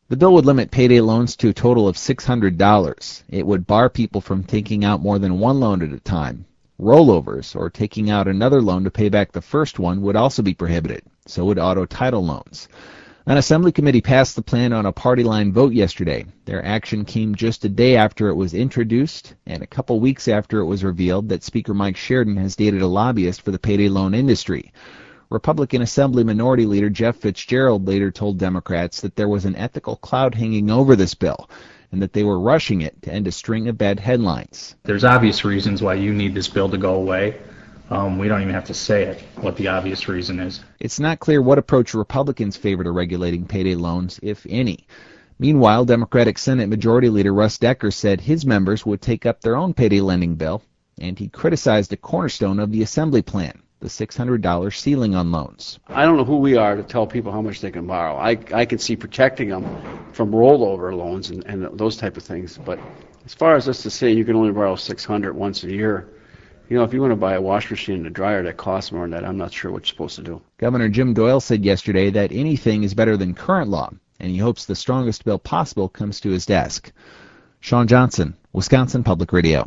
The bill would limit payday loans to a total of $600. It would bar people from taking out more than one loan at a time. Rollovers, or taking out another loan to pay back the first one, would also be prohibited. So would auto title loans. An Assembly committee passed the plan on a party-line vote yesterday. Their action came just a day after it was introduced and a couple weeks after it was revealed that Speaker Mike Sheridan has dated a lobbyist for the payday loan industry. Republican Assembly Minority Leader Jeff Fitzgerald later told Democrats that there was an ethical cloud hanging over this bill and that they were rushing it to end a string of bad headlines. There's obvious reasons why you need this bill to go away. We don't even have to say it, what the obvious reason is. It's not clear what approach Republicans favor to regulating payday loans, if any. Meanwhile, Democratic Senate Majority Leader Russ Decker said his members would take up their own payday lending bill, and he criticized a cornerstone of the Assembly plan, the $600 ceiling on loans. I don't know who we are to tell people how much they can borrow. I can see protecting them from rollover loans and those type of things, but as far as us to say you can only borrow $600 once a year, if you want to buy a washing machine and a dryer that costs more than that, I'm not sure what you're supposed to do. Governor Jim Doyle said yesterday that anything is better than current law, and he hopes the strongest bill possible comes to his desk. Sean Johnson, Wisconsin Public Radio.